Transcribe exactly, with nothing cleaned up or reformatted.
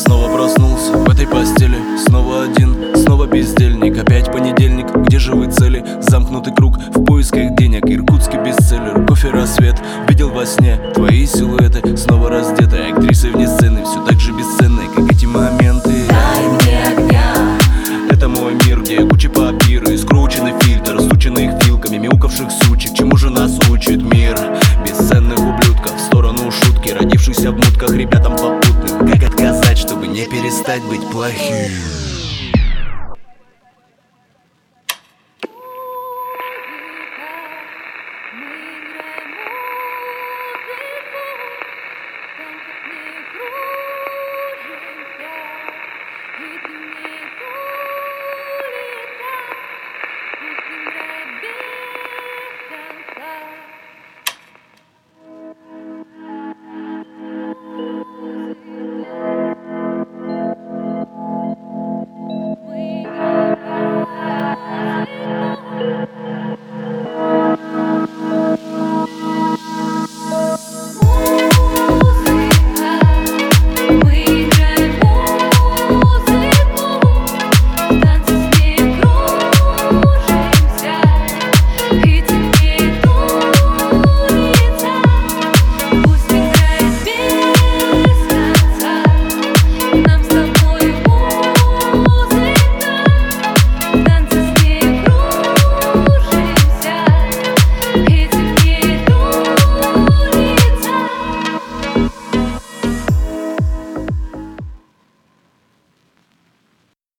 снова проснулся в этой постели. Снова один, снова бездельник. Опять понедельник, где же вы цели? Замкнутый круг в поисках денег. Иркутский бестселлер, кофе рассвет. Видел во сне твои силуэты. Снова раздетые актрисы вне сцены, все так же бесценные, как эти моменты. Дай мне огня. Это мой мир, где куча папира и скрученный фильтр, стученных вилками, мяукавших сучек. Чему же нас учит мир? Бесценных ублюдков, в сторону шутки, родившихся в мутках ребятам попутным. Как отказать, чтобы не перестать быть плохим?